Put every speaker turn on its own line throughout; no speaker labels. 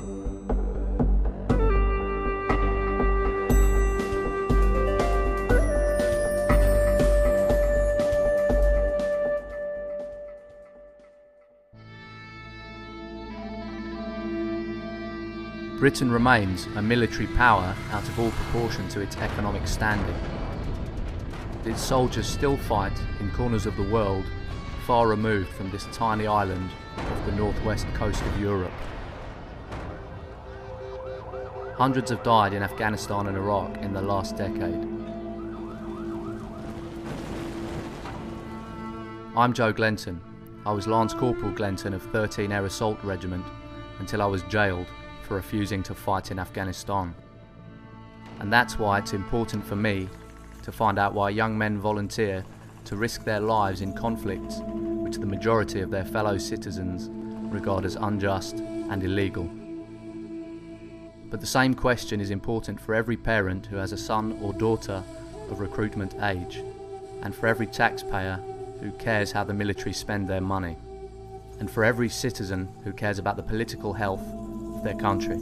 Britain remains a military power out of all proportion to its economic standing. Its soldiers still fight in corners of the world far removed from this tiny island off the northwest coast of Europe. Hundreds have died in Afghanistan and Iraq in the last decade. I'm Joe Glenton. I was Lance Corporal Glenton of 13 Air Assault Regiment until I was jailed for refusing to fight in Afghanistan. And that's why it's important for me to find out why young men volunteer to risk their lives in conflicts which the majority of their fellow citizens regard as unjust and illegal. But the same question is important for every parent who has a son or daughter of recruitment age, and for every taxpayer who cares how the military spend their money, and for every citizen who cares about the political health of their country.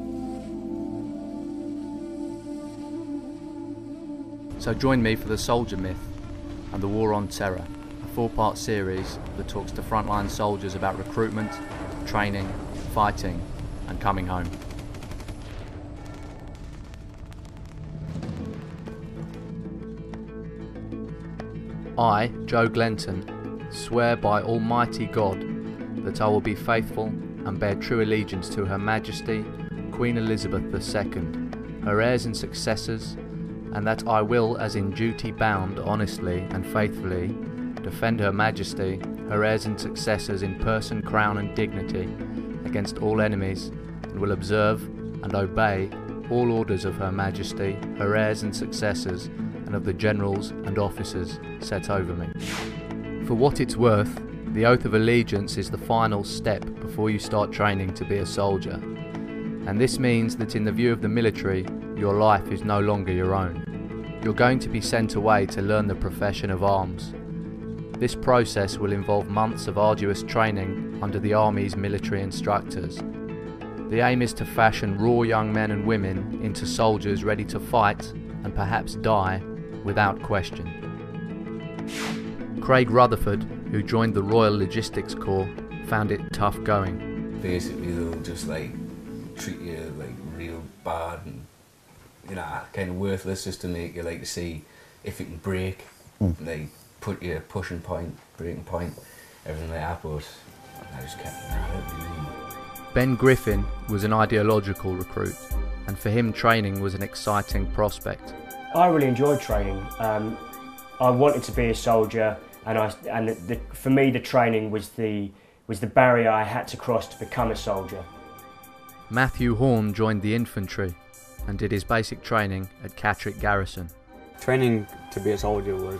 So join me for The Soldier Myth and The War on Terror, a 4-part series that talks to frontline soldiers about recruitment, training, fighting, and coming home. I, Joe Glenton, swear by Almighty God that I will be faithful and bear true allegiance to Her Majesty, Queen Elizabeth II, her heirs and successors, and that I will, as in duty bound, honestly and faithfully, defend Her Majesty, her heirs and successors in person, crown and dignity, against all enemies, and will observe and obey all orders of Her Majesty, her heirs and successors, and of the generals and officers set over me. For what it's worth, the oath of allegiance is the final step before you start training to be a soldier. And this means that in the view of the military, your life is no longer your own. You're going to be sent away to learn the profession of arms. This process will involve months of arduous training under the Army's military instructors. The aim is to fashion raw young men and women into soldiers ready to fight and perhaps die without question. Craig Rutherford, who joined the Royal Logistics Corps, found it tough going.
Basically they'll just treat you real bad and kind of worthless, just to make you to see if it can break. They put you at pushing point, breaking point, everything like that, but I just kept at it really.
Ben Griffin was an ideological recruit, and for him training was an exciting prospect.
I really enjoyed training. I wanted to be a soldier, and for me the training was the barrier I had to cross to become a soldier.
Matthew Horn joined the infantry and did his basic training at Catterick Garrison.
Training to be a soldier was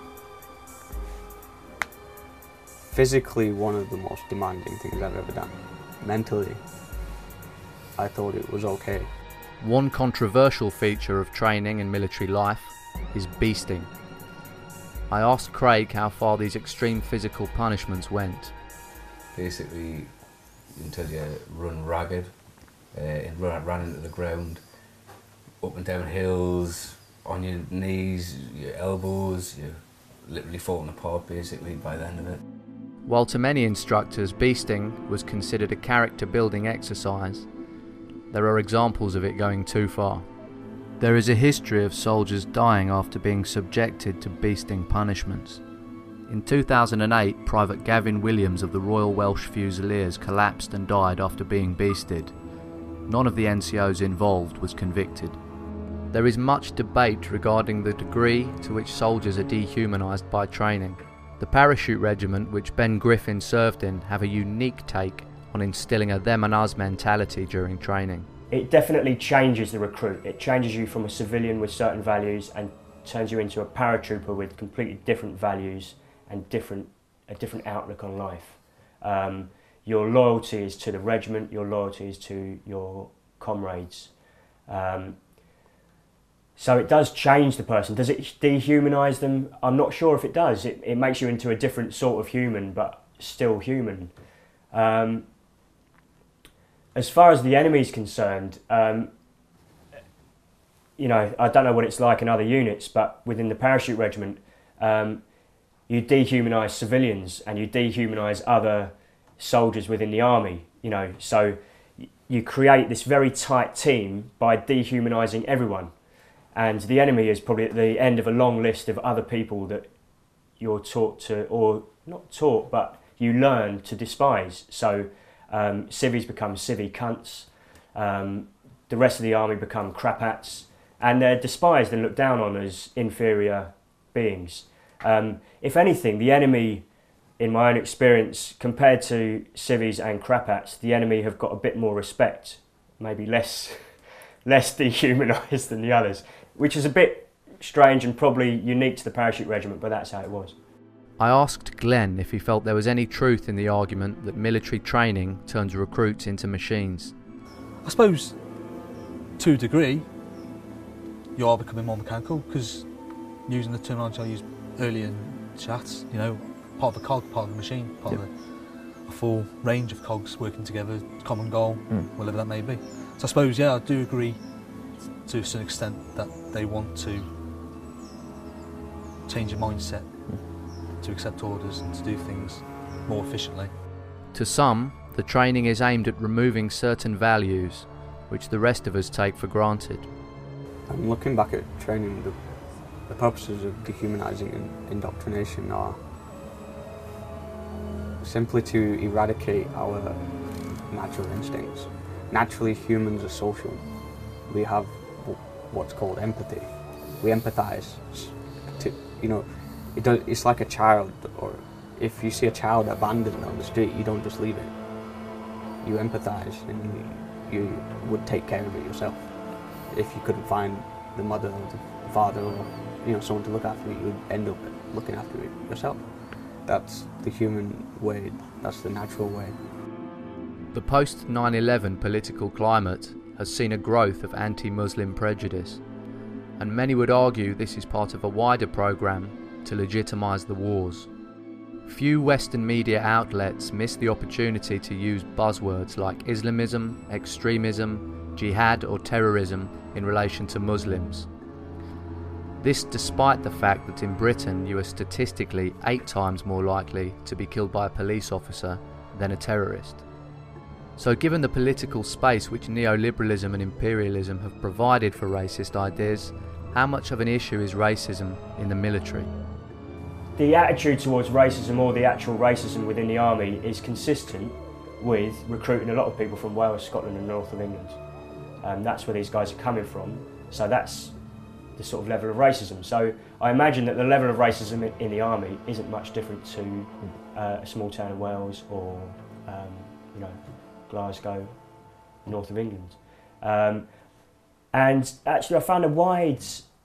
physically one of the most demanding things I've ever done. Mentally, I thought it was okay.
One controversial feature of training in military life is beasting. I asked Craig how far these extreme physical punishments went.
Basically, until you run ragged, and run into the ground, up and down hills, on your knees, your elbows, you're literally falling apart basically by the end of it.
While to many instructors beasting was considered a character-building exercise, there are examples of it going too far. There is a history of soldiers dying after being subjected to beasting punishments. In 2008, Private Gavin Williams of the Royal Welsh Fusiliers collapsed and died after being beasted. None of the NCOs involved was convicted. There is much debate regarding the degree to which soldiers are dehumanised by training. The Parachute Regiment, which Ben Griffin served in, have a unique take on instilling a them and us mentality during training.
It definitely changes the recruit. It changes you from a civilian with certain values and turns you into a paratrooper with completely different values and a different outlook on life. Your loyalty is to the regiment, your loyalty is to your comrades. So it does change the person. Does it dehumanise them? I'm not sure if it does. It makes you into a different sort of human, but still human. As far as the enemy is concerned, you know, I don't know what it's like in other units, but within the parachute regiment, you dehumanise civilians and you dehumanise other soldiers within the army. You know, so you create this very tight team by dehumanising everyone, and the enemy is probably at the end of a long list of other people that you're taught to, or not taught, but you learn to despise. So civvies become civvy cunts, the rest of the army become crap-hats, and they're despised and looked down on as inferior beings. If anything, the enemy, in my own experience, compared to civvies and crap-hats, the enemy have got a bit more respect, maybe less dehumanised than the others, which is a bit strange and probably unique to the parachute regiment, but that's how it was.
I asked Glenn if he felt there was any truth in the argument that military training turns recruits into machines.
I suppose, to a degree, you are becoming more mechanical, because using the terminology I used earlier in chats, you know, part of a cog, part of a machine, part of a full range of cogs working together, common goal, whatever that may be. So I suppose, yeah, I do agree to a certain extent that they want to change your mindset to accept orders and to do things more efficiently.
To some, the training is aimed at removing certain values, which the rest of us take for granted.
And looking back at training, the purposes of dehumanising and indoctrination are simply to eradicate our natural instincts. Naturally, humans are social. We have what's called empathy. We empathise. You know, it's like a child, or if you see a child abandoned on the street, you don't just leave it. You empathise and you would take care of it yourself. If you couldn't find the mother or the father or, you know, someone to look after it, you would end up looking after it yourself. That's the human way, that's the natural way.
The post-9/11 political climate has seen a growth of anti-Muslim prejudice, and many would argue this is part of a wider programme to legitimise the wars. Few Western media outlets miss the opportunity to use buzzwords like Islamism, extremism, jihad or terrorism in relation to Muslims. This despite the fact that in Britain you are statistically 8 times more likely to be killed by a police officer than a terrorist. So given the political space which neoliberalism and imperialism have provided for racist ideas, how much of an issue is racism in the military?
The attitude towards racism, or the actual racism within the army, is consistent with recruiting a lot of people from Wales, Scotland and north of England. That's where these guys are coming from, so that's the sort of level of racism. So I imagine that the level of racism in the army isn't much different to a small town in Wales or you know, Glasgow, north of England. And actually I found a wide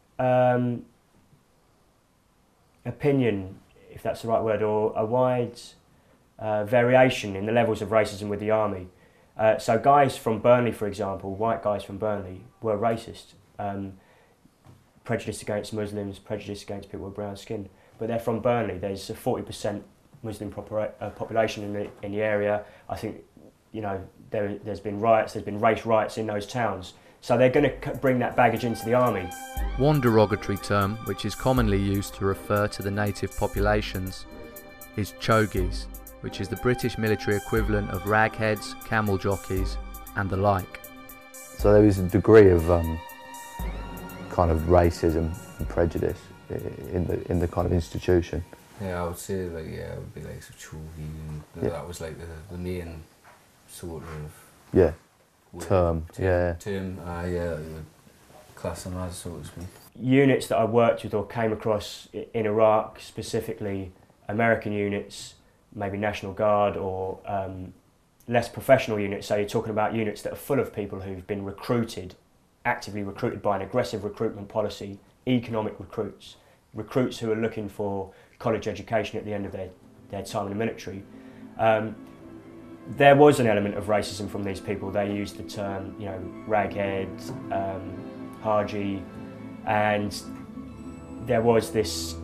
opinion, if that's the right word, or a wide variation in the levels of racism with the army. So guys from Burnley, for example, white guys from Burnley, were racist. Prejudice against Muslims, prejudice against people with brown skin. But they're from Burnley. There's a 40% Muslim population in the area. I think, you know, there's been riots, there's been race riots in those towns. So they're going to bring that baggage into the army.
One derogatory term which is commonly used to refer to the native populations is chogies, which is the British military equivalent of ragheads, camel jockeys and the like.
So there was a degree of kind of racism and prejudice in the kind of institution.
Yeah, I would say like, yeah, it would be like chogi, and that was like the main sort of
term,
class them as, so to speak.
Units that I worked with or came across in Iraq, specifically American units, maybe National Guard or less professional units, so you're talking about units that are full of people who've been recruited, actively recruited by an aggressive recruitment policy, economic recruits who are looking for college education at the end of their time in the military. There was an element of racism from these people. They used the term, you know, raghead, Haji, and there was this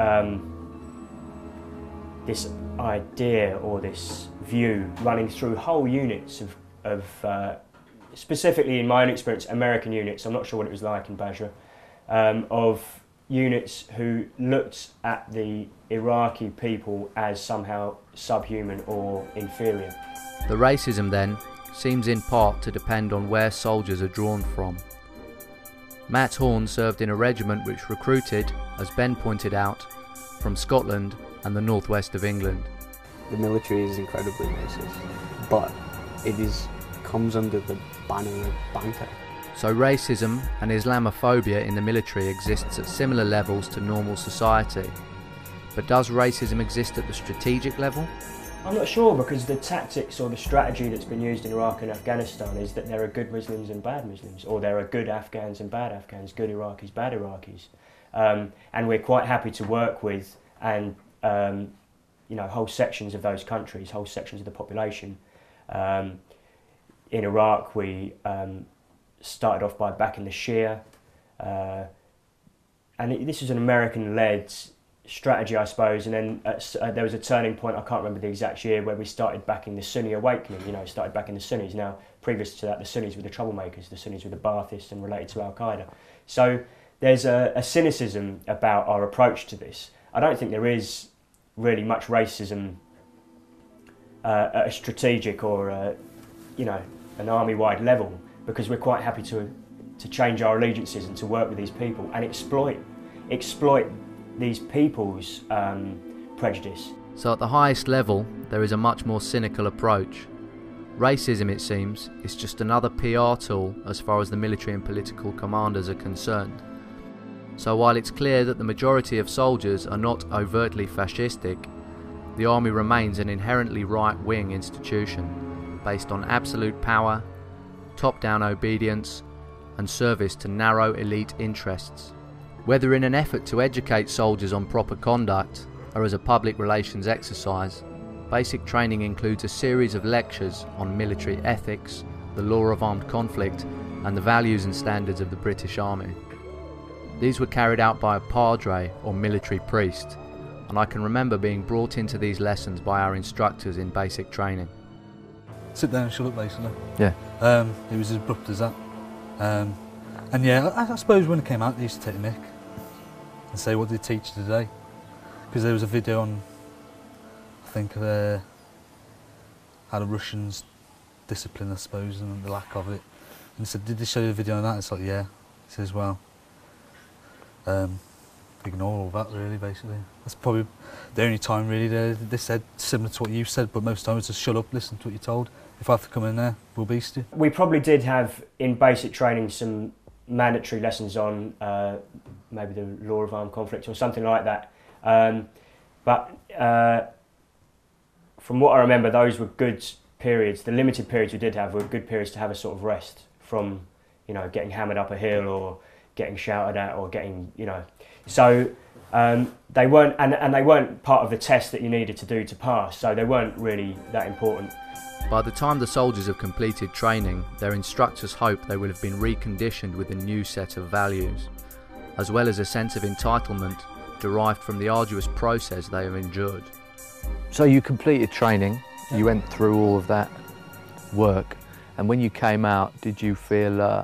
this idea or this view running through whole units of specifically in my own experience, American units, I'm not sure what it was like in Basra, of units who looked at the Iraqi people as somehow subhuman or inferior.
The racism then seems in part to depend on where soldiers are drawn from. Matt Horn served in a regiment which recruited, as Ben pointed out, from Scotland and the northwest of England.
The military is incredibly racist, but comes under the banner of banter.
So racism and Islamophobia in the military exists at similar levels to normal society. But does racism exist at the strategic level?
I'm not sure, because the tactics or the strategy that's been used in Iraq and Afghanistan is that there are good Muslims and bad Muslims, or there are good Afghans and bad Afghans, good Iraqis, bad Iraqis. And we're quite happy to work with and whole sections of those countries, whole sections of the population. In Iraq, we started off by backing the Shia, and this was an American-led strategy, I suppose, and then there was a turning point, I can't remember the exact year, where we started backing the Sunni awakening, started backing the Sunnis. Now, previous to that, the Sunnis were the troublemakers, the Sunnis were the Baathists and related to Al-Qaeda. So there's a cynicism about our approach to this. I don't think there is really much racism at a strategic or an army-wide level, because we're quite happy to change our allegiances and to work with these people and exploit these people's prejudice.
So at the highest level, there is a much more cynical approach. Racism, it seems, is just another PR tool as far as the military and political commanders are concerned. So while it's clear that the majority of soldiers are not overtly fascistic, the army remains an inherently right-wing institution, based on absolute power, top-down obedience, and service to narrow elite interests. Whether in an effort to educate soldiers on proper conduct or as a public relations exercise, basic training includes a series of lectures on military ethics, the law of armed conflict, and the values and standards of the British Army. These were carried out by a padre or military priest, and I can remember being brought into these lessons by our instructors in basic training.
Sit down and shut up, basically.
Yeah.
It was as abrupt as that. And yeah, I suppose when it came out, they used to take the mick and say, what did they teach you today? Because there was a video on, I think, how the Russians discipline, I suppose, and the lack of it. And they said, did they show you the video on that? It's like, yeah. He says, well, ignore all that, really, basically. That's probably the only time, really, they said similar to what you said, but most times it's just shut up, listen to what you're told. If I have to come in there, we'll beast you. We
probably did have, in basic training, some mandatory lessons on maybe the law of armed conflict or something like that. But from what I remember, those were good periods. The limited periods we did have were good periods to have a sort of rest from, getting hammered up a hill or getting shouted at or getting, So they weren't, and they weren't part of the test that you needed to do to pass, so they weren't really that important.
By the time the soldiers have completed training, their instructors hope they will have been reconditioned with a new set of values, as well as a sense of entitlement derived from the arduous process they have endured.
So you completed training, you went through all of that work, and when you came out, did you feel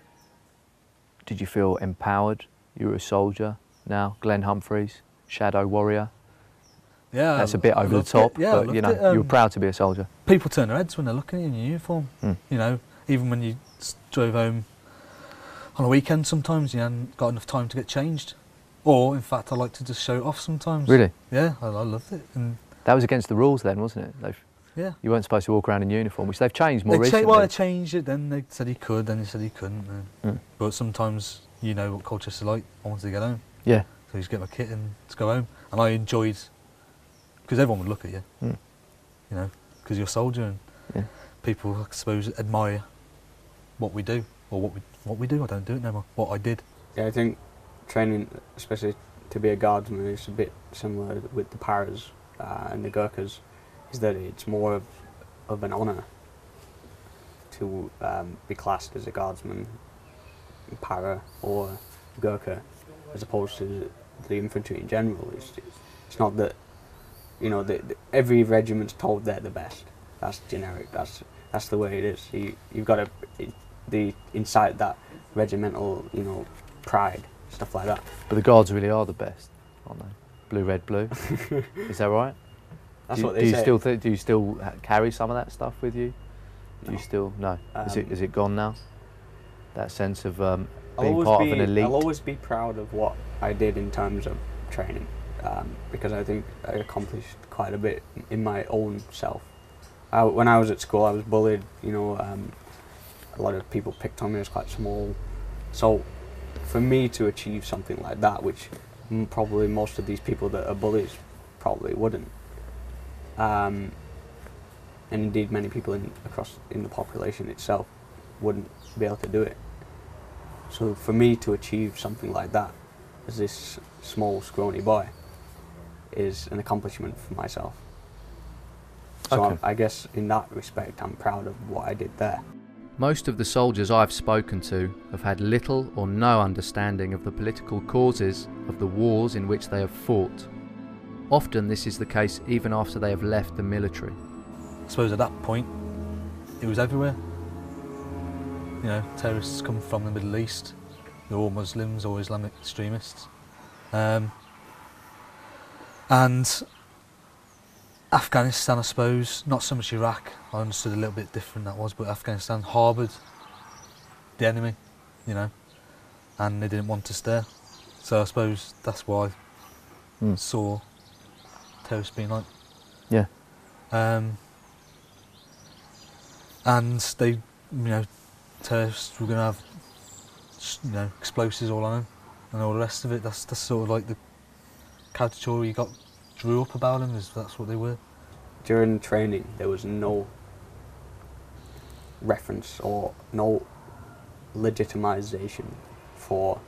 empowered? You were a soldier now, Glenn Humphreys, Shadow Warrior.
Yeah,
that's a bit over the top, but you were proud to be a soldier.
People turn their heads when they're looking at you in your uniform. Even when you drove home on a weekend, sometimes you hadn't got enough time to get changed. Or, in fact, I like to just show it off sometimes.
Really?
Yeah, I loved it. And
that was against the rules then, wasn't it?
Yeah.
You weren't supposed to walk around in uniform, which they've changed more recently.
Well, they changed it, then they said he could, then they said he couldn't. But sometimes you know what Colchester's like. I wanted to get home.
Yeah.
So you just get my kit and just go home. And I enjoyed, because everyone would look at you, because you're a soldier, and people, I suppose, admire what we do, or what we do. I don't do it no more. What I did.
Yeah, I think training, especially to be a guardsman, is a bit similar with the paras and the Gurkhas, is that it's more of an honour to be classed as a guardsman, para or Gurkha, as opposed to the infantry in general. It's not that, every regiment's told they're the best. That's generic. That's that's the way it is. You've got to the inside that regimental, you know, pride, stuff like that.
But the Guards really are the best, aren't they? Blue, red, blue. Is that right?
That's
do,
what they
do you
say.
still do you still carry some of that stuff with you? Do you
No.
still no? Is it gone now? That sense of
I'll
being part of an elite.
I'll always be proud of what I did in terms of training, because I think I accomplished quite a bit in my own self. When I was at school, I was bullied. You know, a lot of people picked on me. I was quite small, so for me to achieve something like that, which probably most of these people that are bullies probably wouldn't, and indeed many people in the population itself wouldn't be able to do it. So for me to achieve something like that as this small scrawny boy is an accomplishment for myself. So
Okay.
I guess in that respect I'm proud of what I did there.
Most of the soldiers I've spoken to have had little or no understanding of the political causes of the wars in which they have fought. Often this is the case even after they have left the military.
I suppose at that point, it was everywhere. You know, terrorists come from the Middle East. They're all Muslims or Islamic extremists. And Afghanistan, I suppose, not so much Iraq. I understood a little bit different that was, but Afghanistan harboured the enemy, you know, and they didn't want us there. So I suppose that's why I saw terrorists being like.
Yeah.
And they, you know, terrorists were going to have, you know, explosives all on them and all the rest of it. That's sort of like the caricature you got drew up about them, is that's what they were.
During training there was no reference or no legitimization for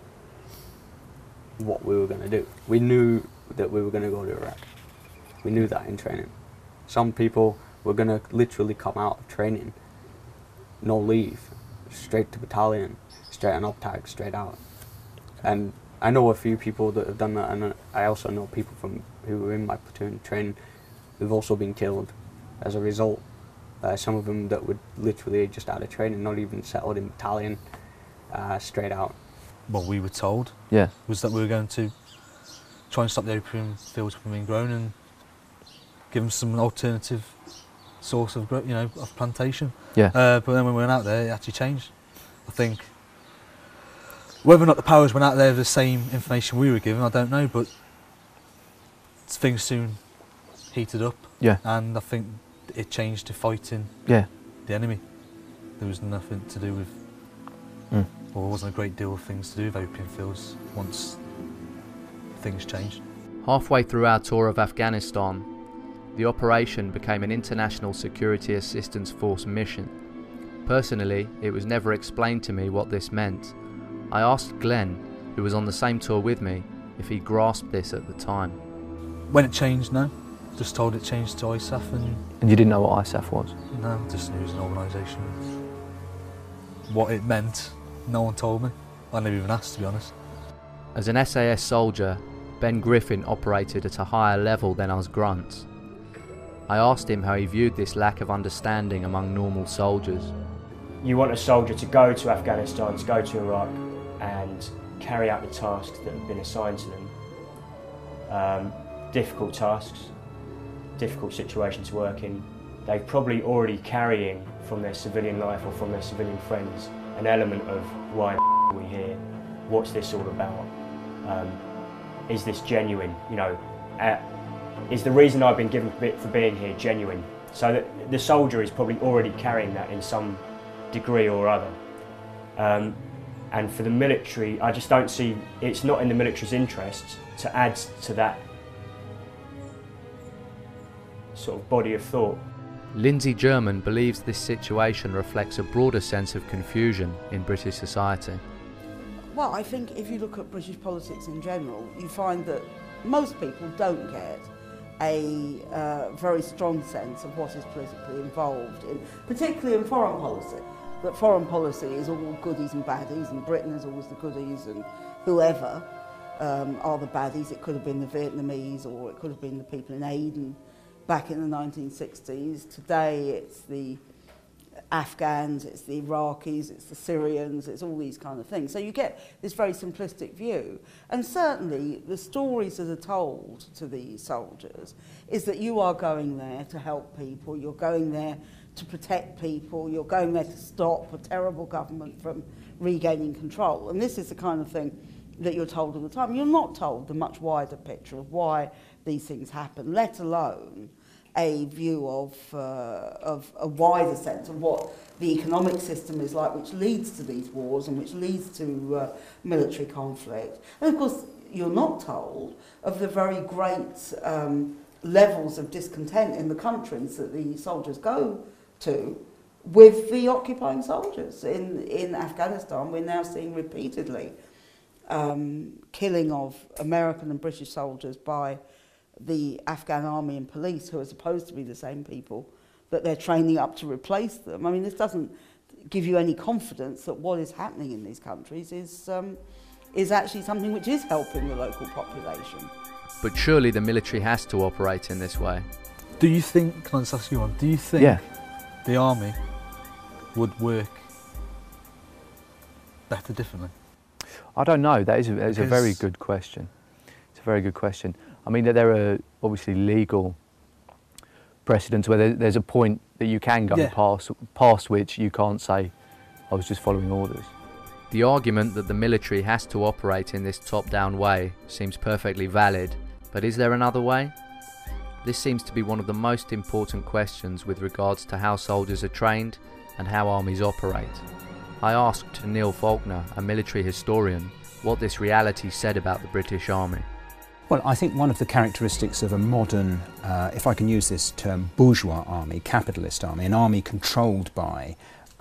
what we were going to do. We knew that we were going to go to Iraq. We knew that in training. Some people were going to literally come out of training, no leave, straight to battalion, straight on OPTAG, straight out. And I know a few people that have done that, and I also know people who were in my platoon training who've also been killed as a result. Some of them that were literally just out of training, not even settled in battalion, straight out.
What we were told
Yeah.
was that we were going to try and stop the opium fields from being grown and give them some alternative source of, you know, of plantation.
Yeah.
But then when we went out there, it actually changed. I think whether or not the powers went out there with the same information we were given, I don't know, but things soon heated up.
Yeah.
And I think it changed to fighting
Yeah.
the enemy. There was nothing to do with, or there wasn't a great deal of things to do with opium fields once things changed.
Halfway through our tour of Afghanistan, the operation became an International Security Assistance Force mission. Personally, it was never explained to me what this meant. I asked Glenn, who was on the same tour with me, if he grasped this at the time.
When it changed, no. Just told it changed to ISAF, and
And you didn't know what ISAF was?
no, just knew it was an organisation. What it meant, no one told me. I never even asked, to be honest.
As an SAS soldier, Ben Griffin operated at a higher level than us grunts. I asked him how he viewed this lack of understanding among normal soldiers.
You want a soldier to go to Afghanistan, to go to Iraq and carry out the tasks that have been assigned to them. Difficult tasks, difficult situation to work in. They're probably already carrying from their civilian life or from their civilian friends an element of why the are we here? What's this all about? Is this genuine? You know, is the reason I've been given for being here genuine? So that the soldier is probably already carrying that in some degree or other. And for the military, I just don't see, it's not in the military's interest to add to that sort of body of thought.
Lindsay German believes this situation reflects a broader sense of confusion in British society.
Well, I think if you look at British politics in general, you find that most people don't get a very strong sense of what is politically involved in, particularly in foreign policy. That foreign policy is all goodies and baddies, and Britain is always the goodies, and whoever are the baddies. It could have been the Vietnamese, or it could have been the people in Aden back in the 1960s. Today it's the Afghans, it's the Iraqis, it's the Syrians, it's all these kind of things. So you get this very simplistic view. And certainly the stories that are told to the soldiers is that you are going there to help people, you're going there to protect people, you're going there to stop a terrible government from regaining control. And this is the kind of thing that you're told all the time. You're not told the much wider picture of why these things happen, let alone a view of a wider sense of what the economic system is like, which leads to these wars and which leads to military conflict. And of course, you're not told of the very great levels of discontent in the countries that the soldiers go to with the occupying soldiers. In Afghanistan, we're now seeing repeatedly killing of American and British soldiers by the Afghan army and police, who are supposed to be the same people that they're training up to replace them. I mean, this doesn't give you any confidence that what is happening in these countries is actually something which is helping the local population.
But surely the military has to operate in this way.
Do you think, can I just ask you one, do you think the army would work better differently?
I don't know. That is a very good question. It's a very good question. I mean, there are obviously legal precedents where there's a point that you can go past which you can't say, I was just following orders.
The argument that the military has to operate in this top-down way seems perfectly valid, but is there another way? This seems to be one of the most important questions with regards to how soldiers are trained and how armies operate. I asked Neil Faulkner, a military historian, what this reality said about the British Army.
Well, I think one of the characteristics of a modern, if I can use this term, bourgeois army, capitalist army, an army controlled by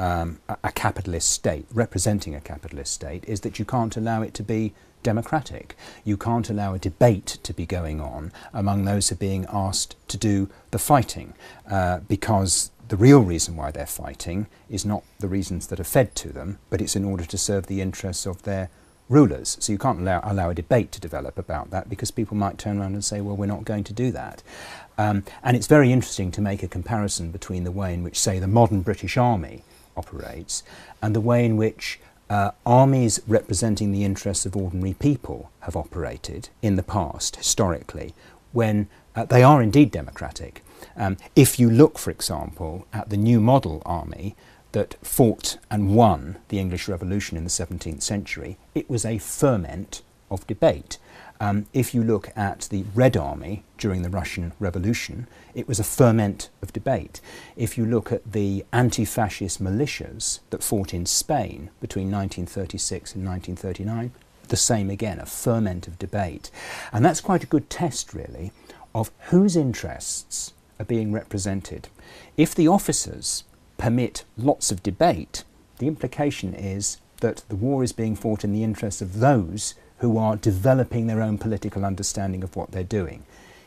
a capitalist state, representing a capitalist state, is that you can't allow it to be democratic. You can't allow a debate to be going on among those who are being asked to do the fighting, because the real reason why they're fighting is not the reasons that are fed to them, but it's in order to serve the interests of their rulers. So you can't allow a debate to develop about that, because people might turn around and say, well, we're not going to do that. And it's very interesting to make a comparison between the way in which, say, the modern British Army operates and the way in which armies representing the interests of ordinary people have operated in the past, historically, when they are indeed democratic. If you look, for example, at the new model army that fought and won the English Revolution in the 17th century, it was a ferment of debate. If you look at the Red Army during the Russian Revolution, it was a ferment of debate. If you look at the anti-fascist militias that fought in Spain between 1936 and 1939, the same again, a ferment of debate. And that's quite a good test, really, of whose interests are being represented. If the officers permit lots of debate, the implication is that the war is being fought in the interests of those who are developing their own political understanding of what they're doing.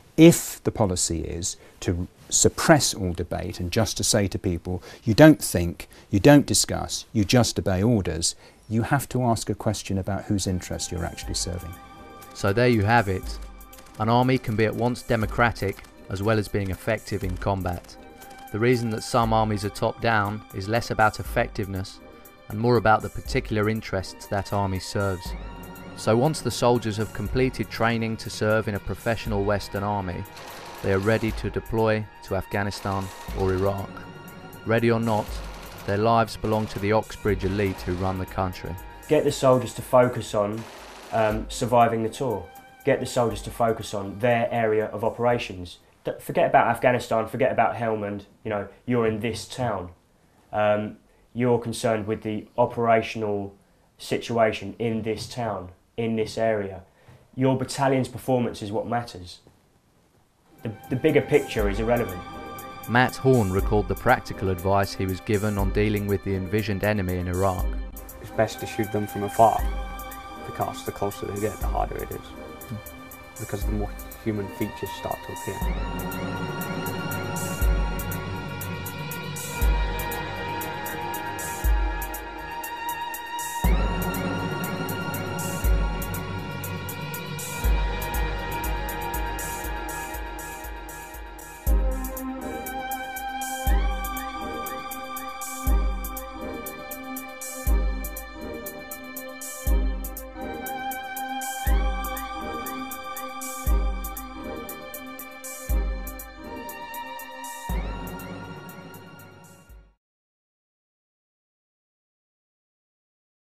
If the policy is to suppress all debate and just to say to people, you don't think, you don't discuss, you just obey orders, you have to ask a question about whose interests you're actually serving.
So there you have it. An army can be at once democratic as well as being effective in combat. The reason that some armies are top-down is less about effectiveness and more about the particular interests that army serves. So once the soldiers have completed training to serve in a professional Western army, they are ready to deploy to Afghanistan or Iraq. Ready or not, their lives belong to the Oxbridge elite who run the country.
Get the soldiers to focus on surviving the tour. Get the soldiers to focus on their area of operations. Forget about Afghanistan, forget about Helmand, you're in this town. You're concerned with the operational situation in this town, in this area. Your battalion's performance is what matters. The bigger picture is irrelevant.
Matt Horn recalled the practical advice he was given on dealing with the envisioned enemy in Iraq.
It's best to shoot them from afar, because the closer they get, the harder it is. Because the more human features start to appear.